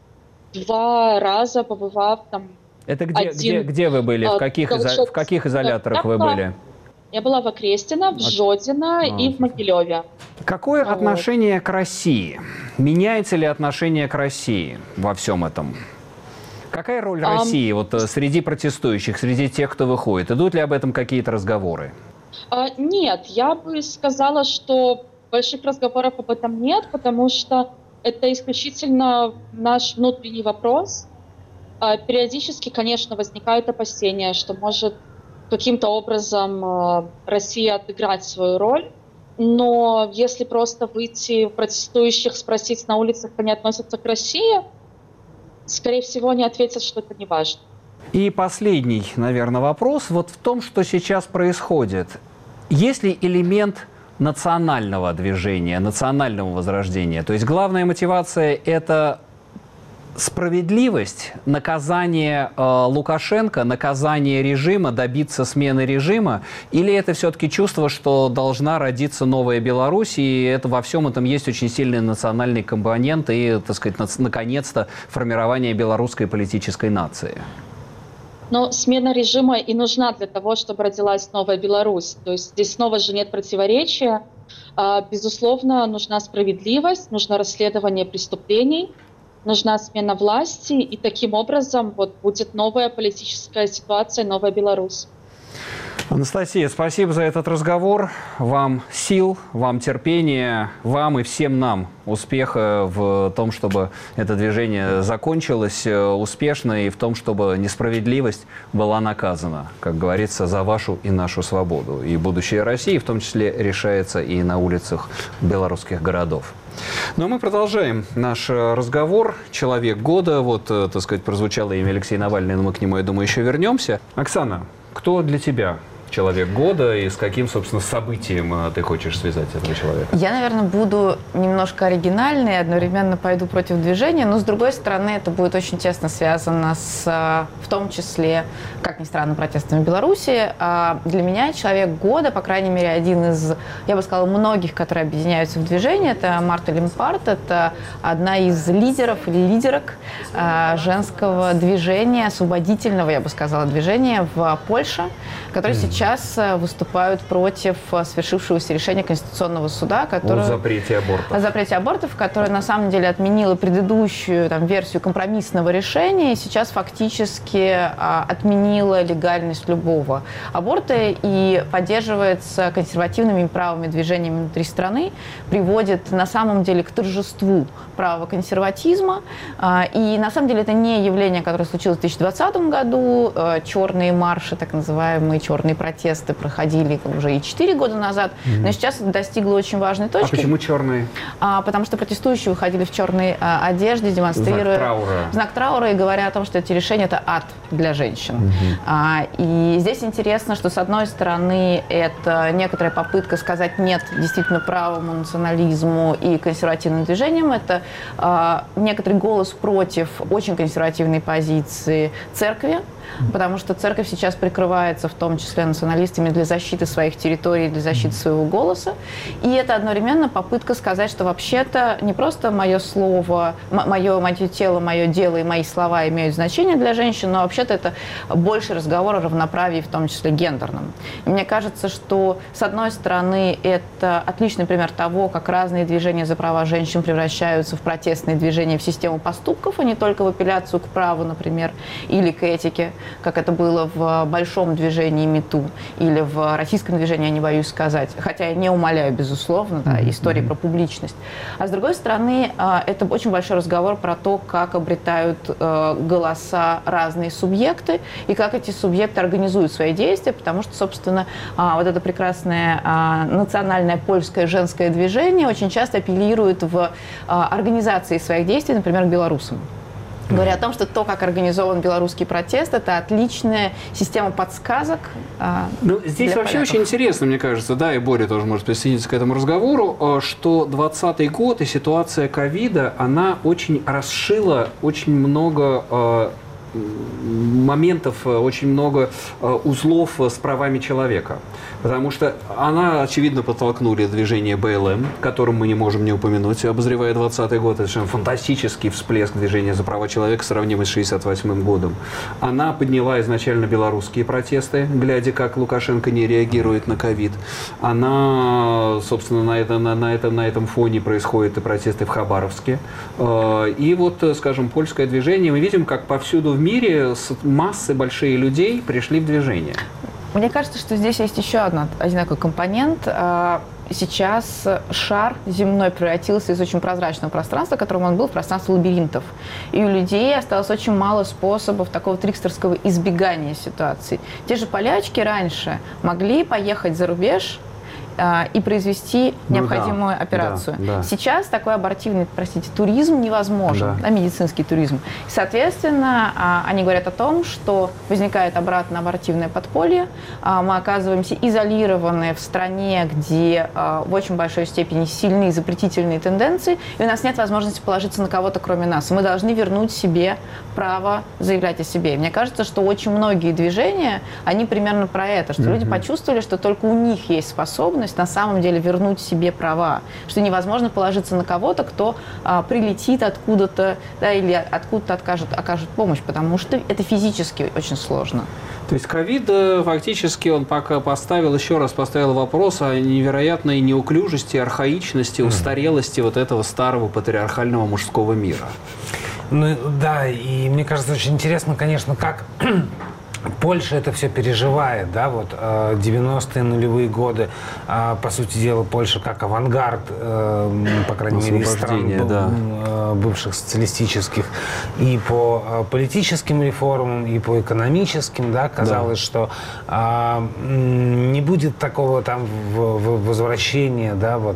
2 раза побывав там. Это где вы были? В каких изоляторах вы были? Я была в Окрестино, в Жодино и в Могилеве. Какое отношение к России? Меняется ли отношение к России во всем этом? Какая роль России вот среди протестующих, среди тех, кто выходит? Идут ли об этом какие-то разговоры? Нет, я бы сказала, что больших разговоров об этом нет, потому что это исключительно наш внутренний вопрос. Периодически, конечно, возникают опасения, что может каким-то образом Россия отыграть свою роль. Но если просто выйти протестующих, спросить на улицах, как они относятся к России, скорее всего, они ответят, что это не важно. И последний, наверное, вопрос. Вот в том, что сейчас происходит. Есть ли элемент национального движения, национального возрождения? То есть главная мотивация – это справедливость, наказание Лукашенко, наказание режима, добиться смены режима? Или это все-таки чувство, что должна родиться новая Беларусь, и это, во всем этом есть очень сильный национальный компонент и, так сказать, наконец-то формирование белорусской политической нации? Но смена режима и нужна для того, чтобы родилась новая Беларусь. То есть здесь снова же нет противоречия. Безусловно, нужна справедливость, нужно расследование преступлений, нужна смена власти, и таким образом вот будет новая политическая ситуация, новая Беларусь. Анастасия, спасибо за этот разговор. Вам сил, вам терпения, вам и всем нам успеха в том, чтобы это движение закончилось успешно, и в том, чтобы несправедливость была наказана, как говорится, за вашу и нашу свободу. И будущее России, в том числе, решается и на улицах белорусских городов. Но мы продолжаем наш разговор. Человек года. Вот, так сказать, прозвучало имя Алексей Навальный, но мы к нему, я думаю, еще вернемся. Оксана, кто для тебя человек года и с каким, собственно, событием ты хочешь связать этого человека? Я, наверное, буду немножко оригинальной, одновременно пойду против движения, но, с другой стороны, это будет очень тесно связано с, в том числе, как ни странно, протестами в Беларуси. Для меня человек года, по крайней мере, один из, я бы сказала, многих, которые объединяются в движении, это Марта Лемпарт, это одна из лидеров или лидерок женского движения, освободительного, я бы сказала, движения в Польше, который сейчас сейчас выступают против свершившегося решения Конституционного суда, которое... О запрете абортов. О запрете абортов, которое на самом деле отменило предыдущую версию компромиссного решения и сейчас фактически отменило легальность любого аборта и поддерживается консервативными правыми движениями внутри страны, приводит на самом деле к торжеству правого консерватизма. И на самом деле это не явление, которое случилось в 2020 году. Черные марши, так называемые черные протесты, проходили уже и 4 года назад. Но сейчас это достигло очень важной точки. А почему черные? Потому что протестующие выходили в черной одежде, демонстрируя знак траура и говоря о том, что эти решения – это ад для женщин. И здесь интересно, что с одной стороны это некоторая попытка сказать «нет» действительно правому национализму и консервативным движениям. Это некоторый голос против очень консервативной позиции церкви, потому что церковь сейчас прикрывается в том числе националистами для защиты своих территорий, для защиты своего голоса. И это одновременно попытка сказать, что вообще-то не просто мое слово, мое тело, мое дело и мои слова имеют значение для женщин, но вообще-то это больше разговор о равноправии, в том числе гендерном. И мне кажется, что с одной стороны это отличный пример того, как разные движения за права женщин превращаются в протестные движения в систему поступков, а не только в апелляцию к праву, например, или к этике, как это было в большом движении #MeToo или в российском движении, я не боюсь сказать, хотя я не умаляю, безусловно, истории про публичность. А с другой стороны, это очень большой разговор про то, как обретают голоса разные субъекты и как эти субъекты организуют свои действия, потому что, собственно, вот это прекрасное национальное польское женское движение очень часто апеллирует в организации своих действий, например, к белорусам. Говоря о том, что то, как организован белорусский протест, это отличная система подсказок. Здесь вообще очень интересно, мне кажется, да, и Боря тоже может присоединиться к этому разговору, что 2020 год и ситуация ковида, она очень расшила очень много моментов, очень много узлов с правами человека. Потому что она, очевидно, подтолкнули движение БЛМ, которым мы не можем не упомянуть, обозревая 2020 год. Это совершенно фантастический всплеск движения за права человека, сравнимый с 1968 годом. Она подняла изначально белорусские протесты, глядя, как Лукашенко не реагирует на ковид. Она, собственно, на этом фоне происходят и протесты в Хабаровске. И вот, скажем, польское движение, мы видим, как повсюду в мире массы большие людей пришли в движение. Мне кажется, что здесь есть еще один такой компонент. Сейчас шар земной превратился из очень прозрачного пространства, которым он был, в пространство лабиринтов. И у людей осталось очень мало способов такого трикстерского избегания ситуаций. Те же полячки раньше могли поехать за рубеж и произвести необходимую операцию. Да. Сейчас такой абортивный, туризм невозможен, медицинский туризм. Соответственно, они говорят о том, что возникает обратно абортивное подполье, мы оказываемся изолированы в стране, где в очень большой степени сильны запретительные тенденции, и у нас нет возможности положиться на кого-то, кроме нас. Мы должны вернуть себе право заявлять о себе. И мне кажется, что очень многие движения, они примерно про это, что люди почувствовали, что только у них есть способность на самом деле вернуть себе права, что невозможно положиться на кого-то, кто прилетит откуда-то, или откуда-то окажет помощь, потому что это физически очень сложно. То есть ковид фактически он пока поставил вопрос о невероятной неуклюжести, архаичности, устарелости вот этого старого патриархального мужского мира. Ну да, и мне кажется, очень интересно, конечно, как Польша это все переживает, да, вот 90-е, нулевые годы, по сути дела, Польша как авангард, по крайней мере, из стран бывших социалистических, и по политическим реформам, и по экономическим, да, казалось, что не будет такого там возвращения, да, вот,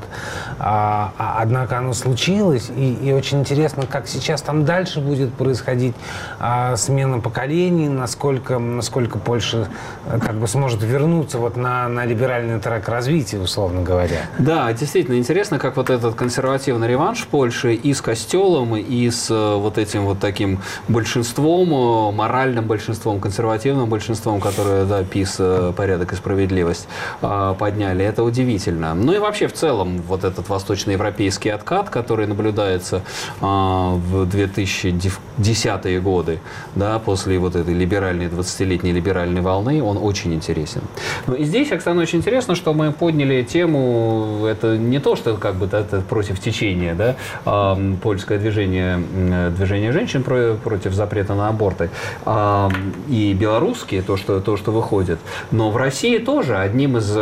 однако оно случилось, и очень интересно, как сейчас там дальше будет происходить смена поколений, насколько Польша как бы сможет вернуться вот на либеральный трек развития, условно говоря. Да, действительно интересно, как вот этот консервативный реванш Польши и с костелом, и с вот этим вот таким большинством, моральным большинством, консервативным большинством, которое, да, ПиС, порядок и справедливость подняли. Это удивительно. Ну и вообще в целом вот этот восточноевропейский откат, который наблюдается в 2010-е годы, да, после вот этой либеральной 20 десятилетней либеральной волны, он очень интересен. Ну и здесь, Оксана, очень интересно, что мы подняли тему, это не то, что как бы это против течения, да, польское движение женщин против запрета на аборты, и белорусские, то, что выходит, но в России тоже одним из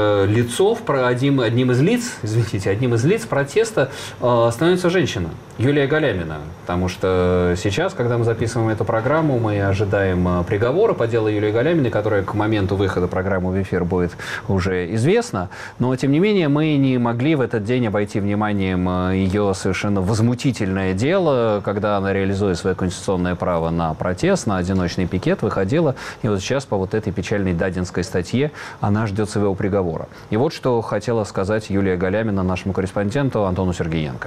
лиц протеста становится женщина, Юлия Галямина, потому что сейчас, когда мы записываем эту программу, мы ожидаем приговора по делу Юлии Галяминой, которая к моменту выхода программы в эфир будет уже известна, но, тем не менее, мы не могли в этот день обойти вниманием ее совершенно возмутительное дело, когда она, реализуя свое конституционное право на протест, на одиночный пикет, выходила, и вот сейчас по вот этой печальной дадинской статье она ждет своего приговора. И вот что хотела сказать Юлия Галямина нашему корреспонденту Антону Сергеенко.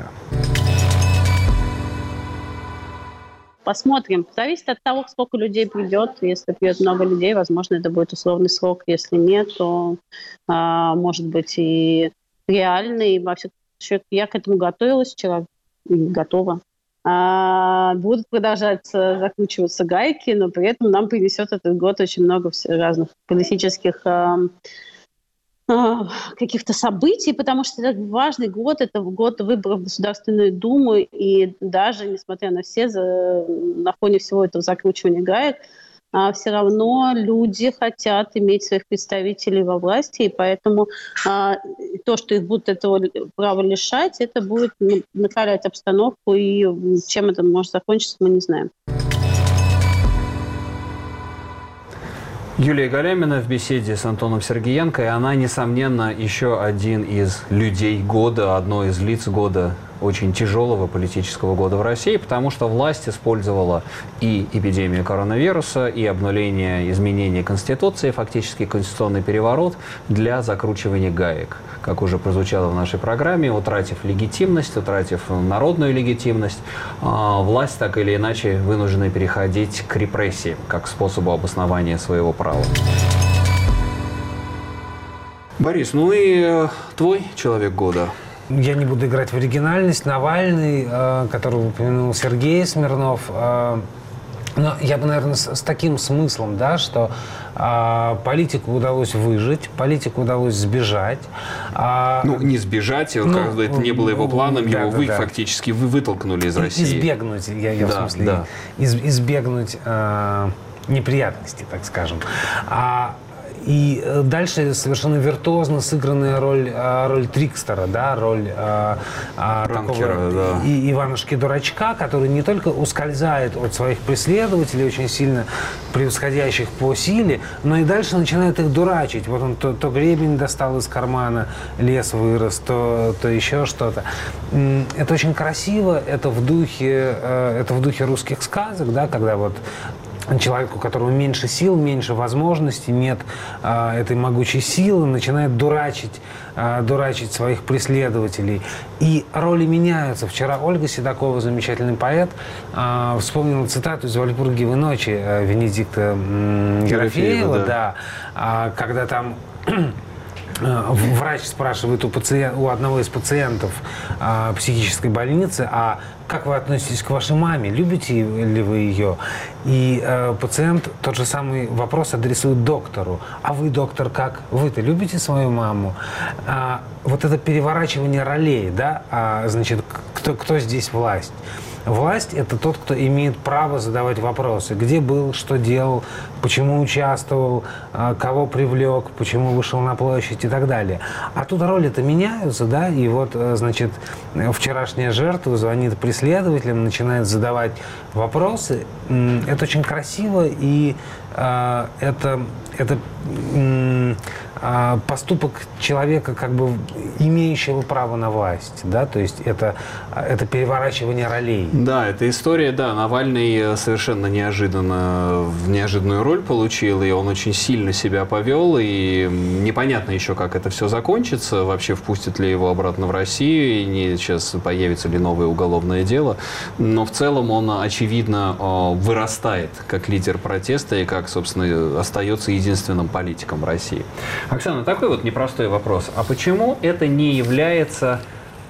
Посмотрим. Зависит от того, сколько людей придет. Если придет много людей, возможно, это будет условный срок. Если нет, то может быть и реальный. Во всяком случае, я к этому готовилась вчера и готова. Будут продолжать закручиваться гайки, но при этом нам принесет этот год очень много разных политических каких-то событий, потому что это важный год, это год выборов в Государственную Думу, и даже несмотря на на фоне всего этого закручивания гаек, все равно люди хотят иметь своих представителей во власти, и поэтому то, что их будут этого права лишать, это будет накалять обстановку, и чем это может закончиться, мы не знаем. Юлия Галямина в беседе с Антоном Сергеенко, и она, несомненно, еще один из людей года, одно из лиц года, очень тяжелого политического года в России, потому что власть использовала и эпидемию коронавируса, и обнуление изменений Конституции, фактически конституционный переворот, для закручивания гаек. Как уже прозвучало в нашей программе, утратив легитимность, утратив народную легитимность, власть так или иначе вынуждена переходить к репрессии, как способу обоснования своего права. Борис, ну и твой человек года? Я не буду играть в оригинальность. Навальный, которого упомянул Сергей Смирнов. Но я бы, наверное, с таким смыслом, да, что политику удалось выжить, политику удалось сбежать. Ну, не сбежать, когда это не было его планом, фактически вытолкнули из России. Избегнуть, в смысле, избегнуть неприятностей, так скажем. И дальше совершенно виртуозно сыгранная роль трикстера, да, роль такого Иванушки-дурачка, который не только ускользает от своих преследователей, очень сильно превосходящих по силе, но и дальше начинает их дурачить. Вот он то гребень достал из кармана, лес вырос, то еще что-то. Это очень красиво, это в духе русских сказок, да, когда вот человек, у которого меньше сил, меньше возможностей, нет этой могучей силы, начинает дурачить своих преследователей. И роли меняются. Вчера Ольга Седокова, замечательный поэт, вспомнила цитату из «Вальпургиевой ночи» Венедикта Ерофеева, когда там врач спрашивает у одного из пациентов психической больницы, а как вы относитесь к вашей маме? Любите ли вы ее? И пациент тот же самый вопрос адресует доктору. А вы, доктор, как? Вы-то любите свою маму? Вот это переворачивание ролей, да? Значит, кто здесь власть? Власть – это тот, кто имеет право задавать вопросы. Где был, что делал, почему участвовал, кого привлек, почему вышел на площадь и так далее. А тут роли-то меняются, да, и вот, значит, вчерашняя жертва звонит преследователям, начинает задавать вопросы. Это очень красиво, и это поступок человека, как бы имеющего право на власть, да, то есть это переворачивание ролей. Да, эта история, да, Навальный совершенно неожиданную роль получил, и он очень сильно себя повел, и непонятно еще, как это все закончится, вообще впустят ли его обратно в Россию, и сейчас появится ли новое уголовное дело, но в целом он, очевидно, вырастает как лидер протеста и как, собственно, остается единственным политиком России. Оксана, такой вот непростой вопрос. А почему это не является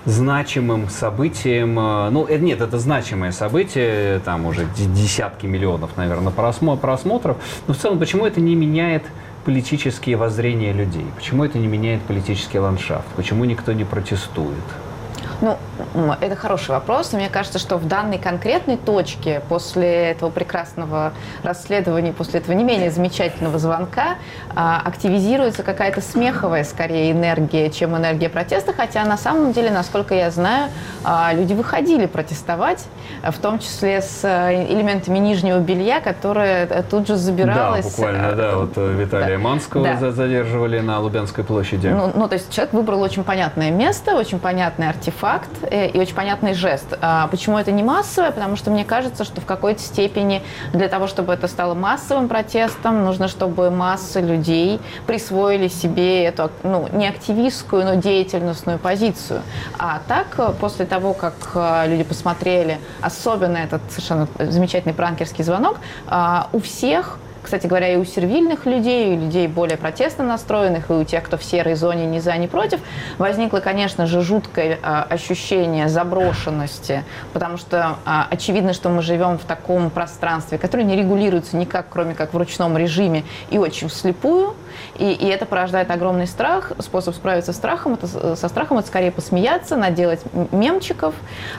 значимым событием. Ну, нет, это значимое событие, там уже десятки миллионов, наверное, просмотров. Но в целом, почему это не меняет политические воззрения людей? Почему это не меняет политический ландшафт? Почему никто не протестует? Ну, это хороший вопрос. Мне кажется, что в данной конкретной точке, после этого прекрасного расследования, после этого не менее замечательного звонка, активизируется какая-то смеховая, скорее, энергия, чем энергия протеста. Хотя, на самом деле, насколько я знаю, люди выходили протестовать, в том числе с элементами нижнего белья, которое тут же забиралось. Да, буквально, да. Вот Виталия Манского задерживали на Лубянской площади. Ну, то есть человек выбрал очень понятное место, очень понятный артефакт и очень понятный жест. Почему это не массовое? Потому что мне кажется, что в какой-то степени для того, чтобы это стало массовым протестом, нужно, чтобы массы людей присвоили себе эту, ну, не активистскую, но деятельностную позицию. А так, после того, как люди посмотрели, особенно этот совершенно замечательный пранкерский звонок, у всех, кстати говоря, и у сервильных людей, и у людей более протестно настроенных, и у тех, кто в серой зоне ни за, ни против, возникло, конечно же, жуткое ощущение заброшенности, потому что очевидно, что мы живем в таком пространстве, которое не регулируется никак, кроме как в ручном режиме, и очень вслепую, и это порождает огромный страх. Способ справиться со страхом – это скорее посмеяться, наделать мемчиков.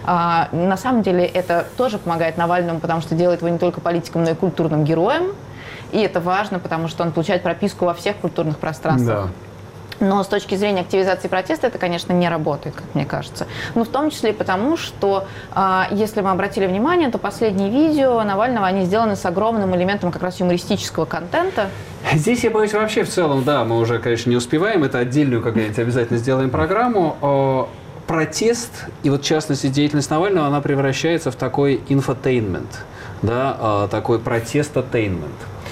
На самом деле это тоже помогает Навальному, потому что делает его не только политиком, но и культурным героем. И это важно, потому что он получает прописку во всех культурных пространствах. Да. Но с точки зрения активизации протеста это, конечно, не работает, как мне кажется. Ну, в том числе и потому, что, если мы обратили внимание, то последние видео Навального, они сделаны с огромным элементом как раз юмористического контента. Здесь, я боюсь, вообще в целом, да, мы уже, конечно, не успеваем. Это отдельную, когда-нибудь обязательно сделаем программу. Протест, и вот в частности деятельность Навального, она превращается в такой инфотейнмент, да, такой протестотейнмент.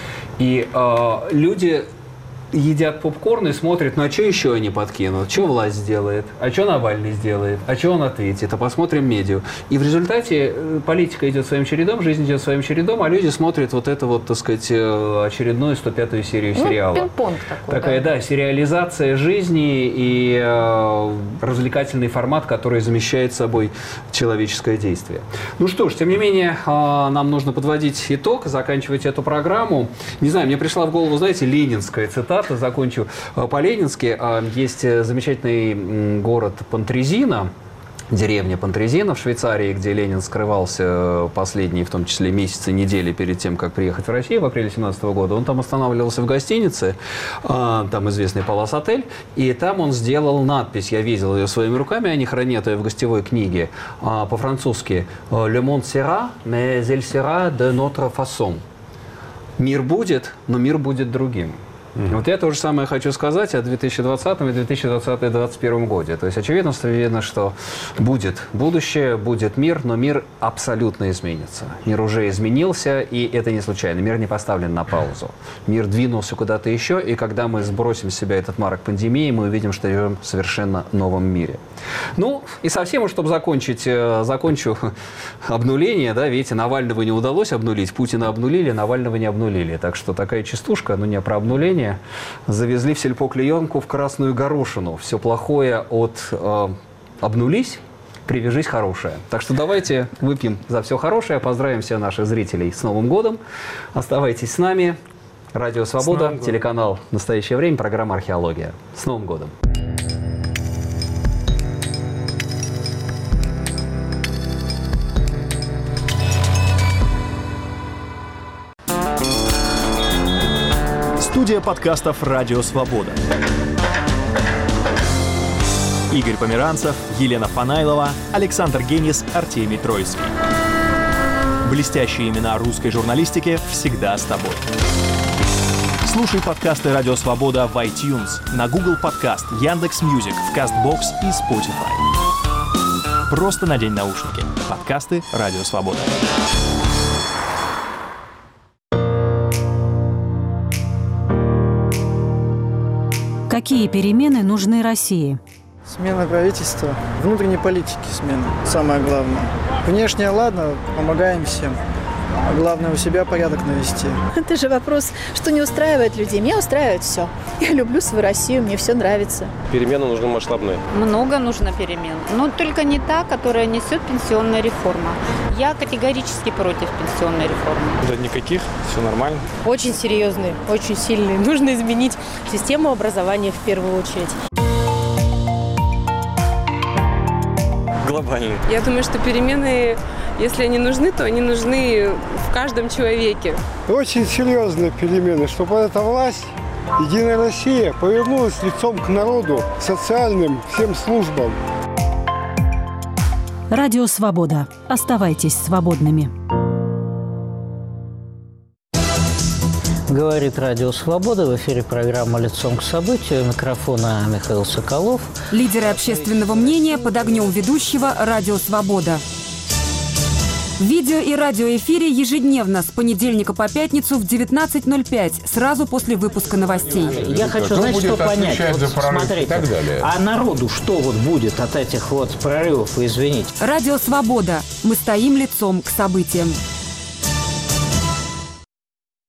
И люди едят попкорн и смотрят, ну а что еще они подкинут, что власть сделает, а что Навальный сделает, а что он ответит, а посмотрим медиа. И в результате политика идет своим чередом, жизнь идет своим чередом, а люди смотрят вот это вот, так сказать, очередную 105-ю серию сериала. Пинг-понг такой. Такая, да, сериализация жизни и развлекательный формат, который замещает собой человеческое действие. Ну что ж, тем не менее, нам нужно подводить итог, заканчивать эту программу. Не знаю, мне пришла в голову, знаете, ленинская цитата. Закончу по-ленински. Есть замечательный город Понтрезина, деревня Понтрезина в Швейцарии, где Ленин скрывался последние, в том числе, месяцы, недели перед тем, как приехать в Россию в апреле 1917 года. Он там останавливался в гостинице, там известный Палас-отель, и там он сделал надпись, я видел ее своими руками, они хранят ее в гостевой книге, по-французски «Le monde sera, mais il sera de notre façon». Мир будет, но мир будет другим. Вот я то же самое хочу сказать о 2020 и 2021 годе. То есть очевидно, что будет будущее, будет мир, но мир абсолютно изменится. Мир уже изменился, и это не случайно. Мир не поставлен на паузу. Мир двинулся куда-то еще, и когда мы сбросим с себя этот марок пандемии, мы увидим, что живем в совершенно новом мире. Ну, и совсем, чтобы закончу обнуление, да, видите, Навального не удалось обнулить, Путина обнулили, Навального не обнулили. Так что такая частушка, ну не про обнуление. Завезли в сельпо-клеенку в красную горошину. Все плохое обнулись, привяжись хорошее. Так что давайте выпьем за все хорошее, поздравим всех наших зрителей с Новым годом. Оставайтесь с нами. Радио «Свобода», телеканал «Настоящее время», программа «Археология». С Новым годом! Студия подкастов «Радио Свобода». Игорь Померанцев, Елена Фанайлова, Александр Генис, Артемий Троицкий. Блестящие имена русской журналистики всегда с тобой. Слушай подкасты «Радио Свобода» в iTunes, на Google Подкаст, Яндекс.Мьюзик, в Castbox и Spotify. Просто надень наушники. Подкасты «Радио Свобода». Какие перемены нужны России? Смена правительства, внутренней политики смена, самое главное. Внешне, ладно, помогаем всем. Главное у себя порядок навести. Это же вопрос, что не устраивает людей. Меня устраивает все. Я люблю свою Россию, мне все нравится. Перемены нужны масштабные. Много нужно перемен. Но только не та, которая несет пенсионная реформа. Я категорически против пенсионной реформы. Да никаких, все нормально. Очень серьезные, очень сильные. Нужно изменить систему образования в первую очередь. Глобальные. Я думаю, что перемены, если они нужны, то они нужны в каждом человеке. Очень серьезные перемены, чтобы эта власть, Единая Россия, повернулась лицом к народу, социальным всем службам. Радио «Свобода». Оставайтесь свободными. Говорит Радио «Свобода». В эфире программа «Лицом к событию». У микрофона Михаил Соколов. Лидеры общественного мнения под огнем ведущего «Радио «Свобода». В видео- и радиоэфире ежедневно с понедельника по пятницу в 19:05, сразу после выпуска новостей. Я хочу, знаете, что понять. Вот, смотрите, а народу что вот будет от этих вот прорывов, извините? Радио «Свобода». Мы стоим лицом к событиям.